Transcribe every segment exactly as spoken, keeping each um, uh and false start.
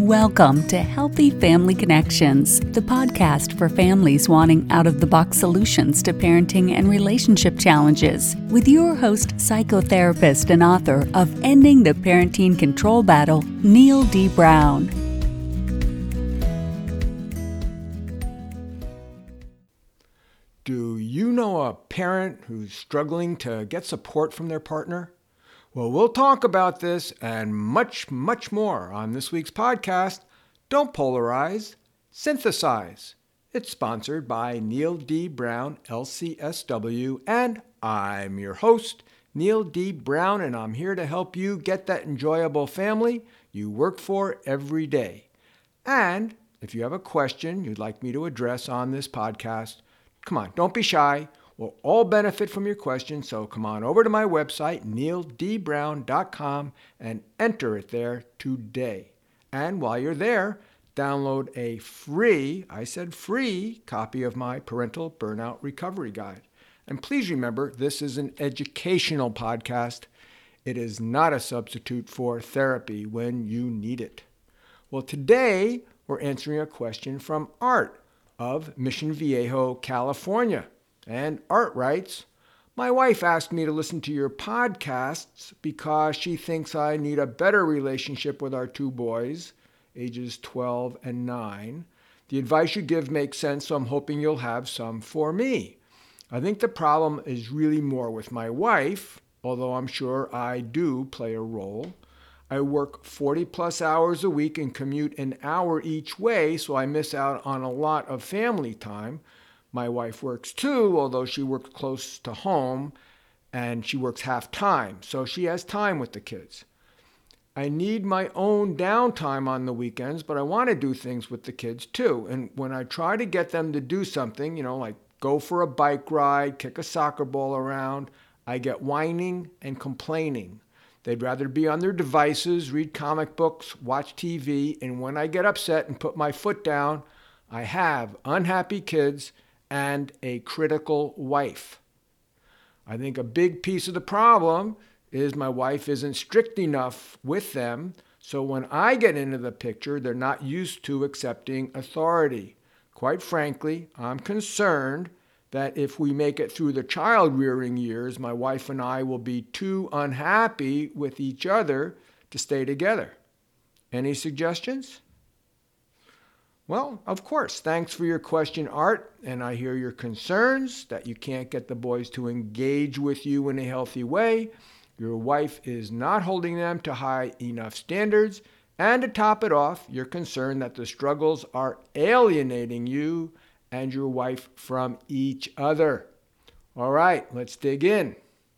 Welcome to Healthy Family Connections, the podcast for families wanting out-of-the-box solutions to parenting and relationship challenges, with your host, psychotherapist and author of Ending the Parenting Control Battle, Neil D. Brown. Do you know a parent who's struggling to get support from their partner? Well, we'll talk about this and much, much more on this week's podcast, Don't Polarize, Synthesize. It's sponsored by Neil D. Brown, L C S W, and I'm your host, Neil D. Brown, and I'm here to help you get that enjoyable family you work for every day. And if you have a question you'd like me to address on this podcast, come on, don't be shy. We'll all benefit from your questions, so come on over to my website, neil d brown dot com, and enter it there today. And while you're there, download a free, I said free, copy of my Parental Burnout Recovery Guide. And please remember, this is an educational podcast. It is not a substitute for therapy when you need it. Well, today we're answering a question from Art of Mission Viejo, California. And Art writes, my wife asked me to listen to your podcasts because she thinks I need a better relationship with our two boys, ages twelve and nine. The advice you give makes sense, so I'm hoping you'll have some for me. I think the problem is really more with my wife, although I'm sure I do play a role. I work forty plus hours a week and commute an hour each way, so I miss out on a lot of family time. My wife works too, although she works close to home and she works half time, so she has time with the kids. I need my own downtime on the weekends, but I want to do things with the kids too. And when I try to get them to do something, you know, like go for a bike ride, kick a soccer ball around, I get whining and complaining. They'd rather be on their devices, read comic books, watch T V, and when I get upset and put my foot down, I have unhappy kids and a critical wife. I think a big piece of the problem is my wife isn't strict enough with them, so when I get into the picture, they're not used to accepting authority. Quite frankly, I'm concerned that if we make it through the child-rearing years, my wife and I will be too unhappy with each other to stay together. Any suggestions? Well, of course. Thanks for your question, Art. And I hear your concerns that you can't get the boys to engage with you in a healthy way. Your wife is not holding them to high enough standards. And to top it off, you're concerned that the struggles are alienating you and your wife from each other. All right, let's dig in.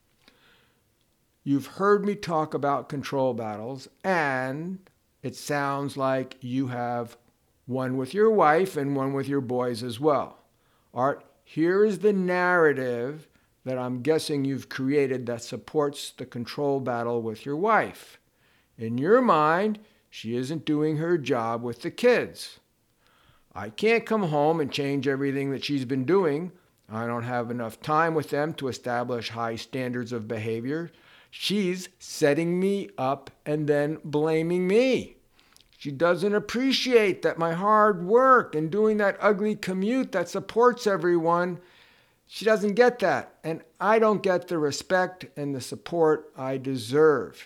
You've heard me talk about control battles, and it sounds like you have one with your wife and one with your boys as well. Art, here is the narrative that I'm guessing you've created that supports the control battle with your wife. In your mind, she isn't doing her job with the kids. I can't come home and change everything that she's been doing. I don't have enough time with them to establish high standards of behavior. She's setting me up and then blaming me. She doesn't appreciate that my hard work and doing that ugly commute that supports everyone, she doesn't get that. And I don't get the respect and the support I deserve.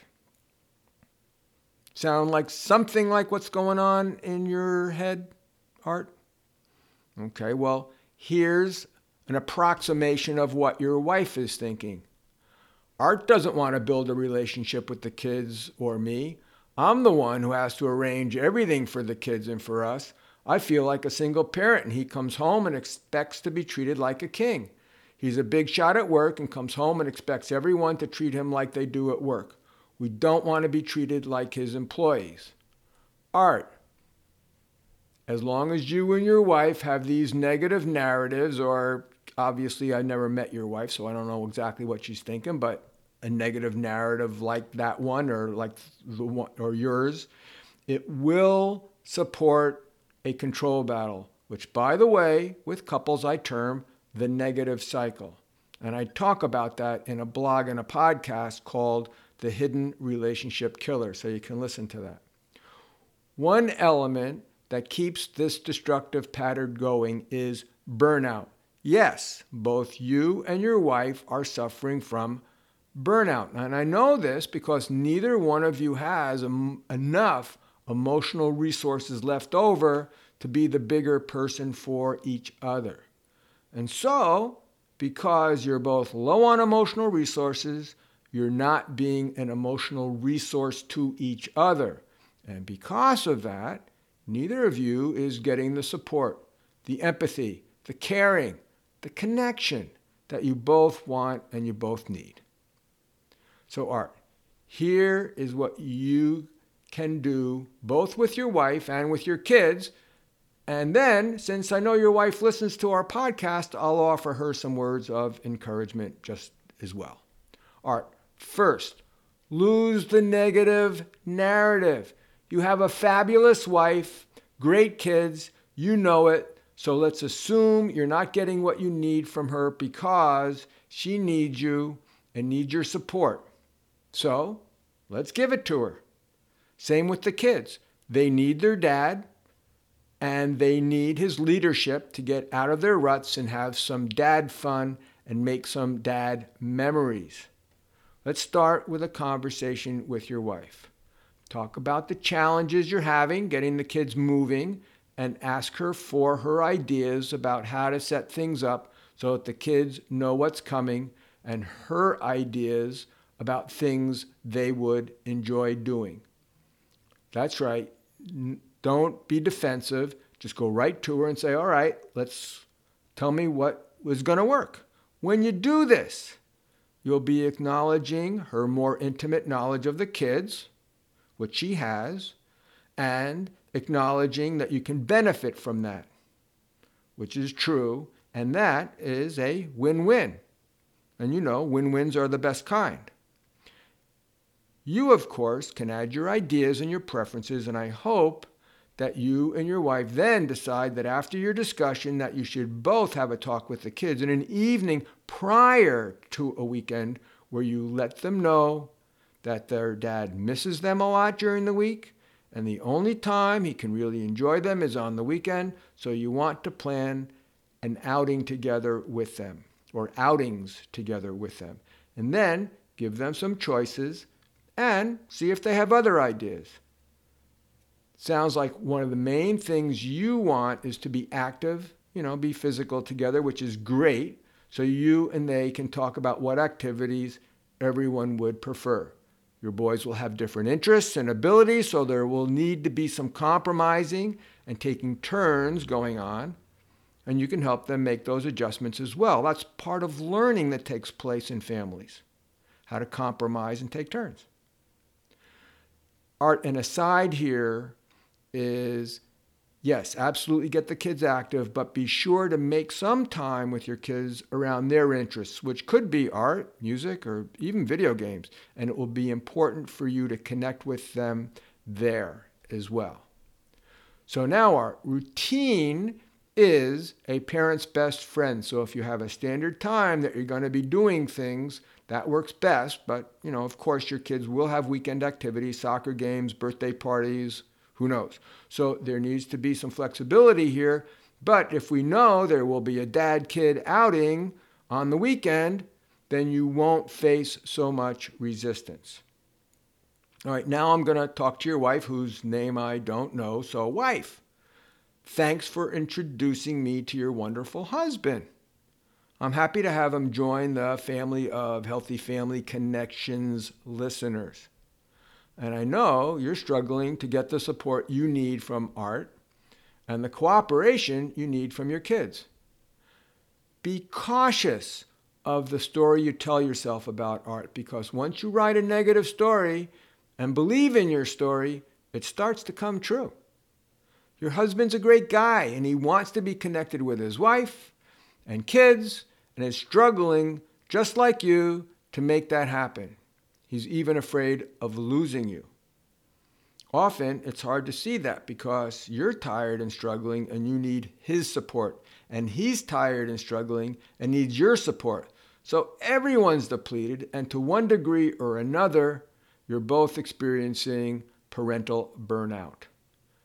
Sound like something like what's going on in your head, Art? Okay, well, here's an approximation of what your wife is thinking. Art doesn't want to build a relationship with the kids or me. I'm the one who has to arrange everything for the kids and for us. I feel like a single parent, and he comes home and expects to be treated like a king. He's a big shot at work and comes home and expects everyone to treat him like they do at work. We don't want to be treated like his employees. Art, as long as you and your wife have these negative narratives, or obviously I never met your wife, so I don't know exactly what she's thinking, but a negative narrative like that one or like the one or yours, it will support a control battle, which, by the way, with couples I term the negative cycle. And I talk about that in a blog and a podcast called The Hidden Relationship Killer, so you can listen to that. One element that keeps this destructive pattern going is burnout. Yes, both you and your wife are suffering from burnout. And I know this because neither one of you has em- enough emotional resources left over to be the bigger person for each other. And so, because you're both low on emotional resources, you're not being an emotional resource to each other. And because of that, neither of you is getting the support, the empathy, the caring, the connection that you both want and you both need. So Art, here is what you can do both with your wife and with your kids. And then, since I know your wife listens to our podcast, I'll offer her some words of encouragement just as well. Art, first, lose the negative narrative. You have a fabulous wife, great kids, you know it. So let's assume you're not getting what you need from her because she needs you and needs your support. So let's give it to her. Same with the kids. They need their dad and they need his leadership to get out of their ruts and have some dad fun and make some dad memories. Let's start with a conversation with your wife. Talk about the challenges you're having getting the kids moving and ask her for her ideas about how to set things up so that the kids know what's coming and her ideas about things they would enjoy doing. That's right. Don't be defensive. Just go right to her and say, all right, let's tell me what was going to work. When you do this, you'll be acknowledging her more intimate knowledge of the kids, which she has, and acknowledging that you can benefit from that, which is true, and that is a win-win. And you know, win-wins are the best kind. You, of course, can add your ideas and your preferences, and I hope that you and your wife then decide that after your discussion that you should both have a talk with the kids in an evening prior to a weekend where you let them know that their dad misses them a lot during the week, and the only time he can really enjoy them is on the weekend, so you want to plan an outing together with them, or outings together with them. And then give them some choices and see if they have other ideas. Sounds like one of the main things you want is to be active, you know, be physical together, which is great, so you and they can talk about what activities everyone would prefer. Your boys will have different interests and abilities, so there will need to be some compromising and taking turns going on, and you can help them make those adjustments as well. That's part of learning that takes place in families, how to compromise and take turns. Art, an aside here is, yes, absolutely get the kids active, but be sure to make some time with your kids around their interests, which could be art, music, or even video games. And it will be important for you to connect with them there as well. So now our routine is a parent's best friend. So if you have a standard time that you're going to be doing things, that works best. But, you know, of course, your kids will have weekend activities, soccer games, birthday parties, who knows? So there needs to be some flexibility here. But if we know there will be a dad-kid outing on the weekend, then you won't face so much resistance. All right, now I'm going to talk to your wife, whose name I don't know. So, wife, thanks for introducing me to your wonderful husband. I'm happy to have him join the family of Healthy Family Connections listeners. And I know you're struggling to get the support you need from Art and the cooperation you need from your kids. Be cautious of the story you tell yourself about Art, because once you write a negative story and believe in your story, it starts to come true. Your husband's a great guy, and he wants to be connected with his wife and kids, and is struggling, just like you, to make that happen. He's even afraid of losing you. Often, it's hard to see that because you're tired and struggling and you need his support. And he's tired and struggling and needs your support. So everyone's depleted, and to one degree or another, you're both experiencing parental burnout.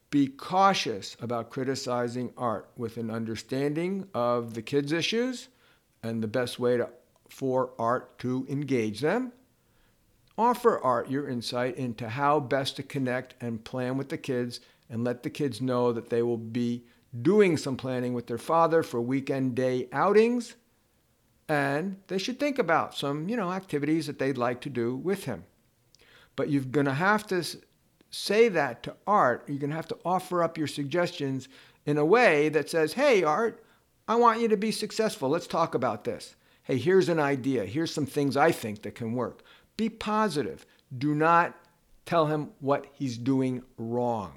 be cautious about criticizing Art with an understanding of the kids' issues and the best way to, for Art to engage them. Offer Art your insight into how best to connect and plan with the kids, and let the kids know that they will be doing some planning with their father for weekend day outings, and they should think about some, you know, activities that they'd like to do with him. But you're going to have to say that to Art. You're going to have to offer up your suggestions in a way that says, hey, Art, I want you to be successful. Let's talk about this. Hey, here's an idea. Here's some things I think that can work. Be positive. Do not tell him what he's doing wrong.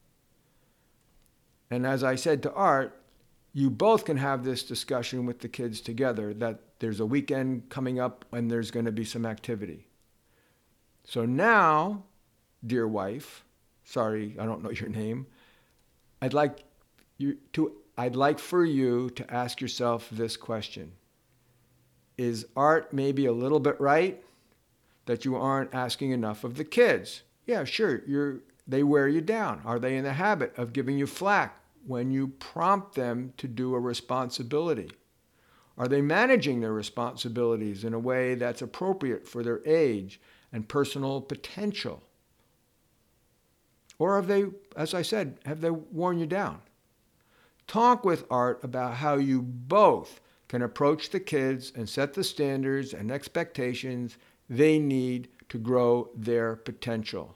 And as I said to Art, you both can have this discussion with the kids together, that there's a weekend coming up and there's going to be some activity. So now, dear wife, sorry, I don't know your name, I'd like you to I'd like for you to ask yourself this question. Is Art maybe a little bit right that you aren't asking enough of the kids? Yeah, sure, you're they wear you down. Are they in the habit of giving you flack when you prompt them to do a responsibility? Are they managing their responsibilities in a way that's appropriate for their age and personal potential? Or have they, as I said, have they worn you down? Talk with Art about how you both can approach the kids and set the standards and expectations they need to grow their potential.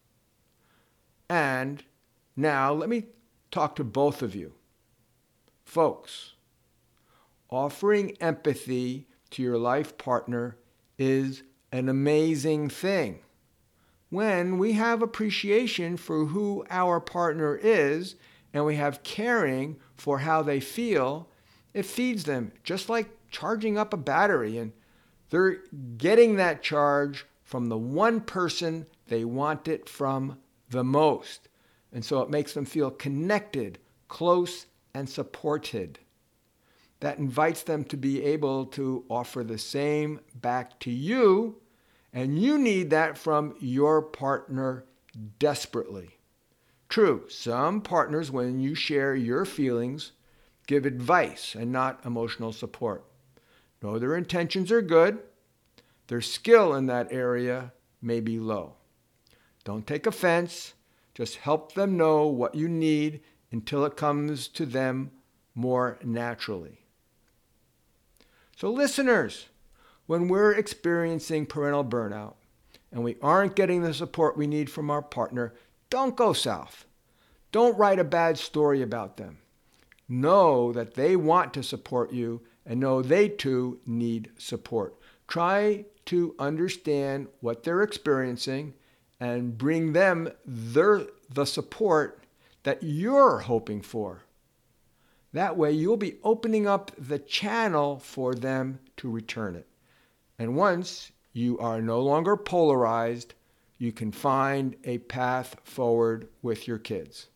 And now let me talk to both of you. Folks, offering empathy to your life partner is an amazing thing. When we have appreciation for who our partner is and we have caring for how they feel, it feeds them, just like charging up a battery, and they're getting that charge from the one person they want it from the most. And so it makes them feel connected, close, and supported. That invites them to be able to offer the same back to you, and you need that from your partner desperately. True, some partners, when you share your feelings, give advice and not emotional support. No, their intentions are good. Their skill in that area may be low. Don't take offense. Just help them know what you need until it comes to them more naturally. So listeners, when we're experiencing parental burnout and we aren't getting the support we need from our partner, don't go south. Don't write a bad story about them. Know that they want to support you and know they too need support. Try to understand what they're experiencing and bring them their, the support that you're hoping for. That way you'll be opening up the channel for them to return it. And once you are no longer polarized, you can find a path forward with your kids.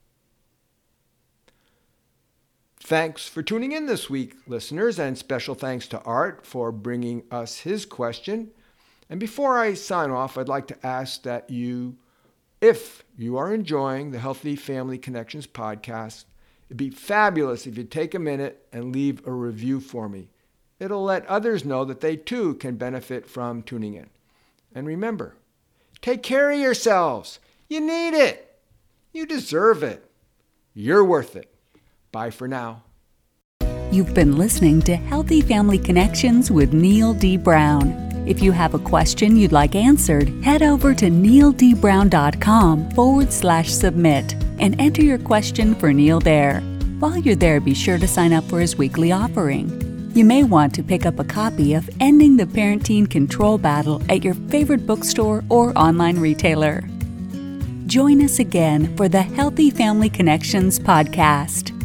Thanks for tuning in this week, listeners, and special thanks to Art for bringing us his question. And before I sign off, I'd like to ask that you, if you are enjoying the Healthy Family Connections podcast, it'd be fabulous if you take a minute and leave a review for me. It'll let others know that they too can benefit from tuning in. And remember, take care of yourselves. You need it. You deserve it. You're worth it. Bye for now. You've been listening to Healthy Family Connections with Neil D. Brown. If you have a question you'd like answered, head over to neildbrown.com forward slash submit and enter your question for Neil there. While you're there, be sure to sign up for his weekly offering. You may want to pick up a copy of Ending the Parent-Teen Control Battle at your favorite bookstore or online retailer. Join us again for the Healthy Family Connections podcast.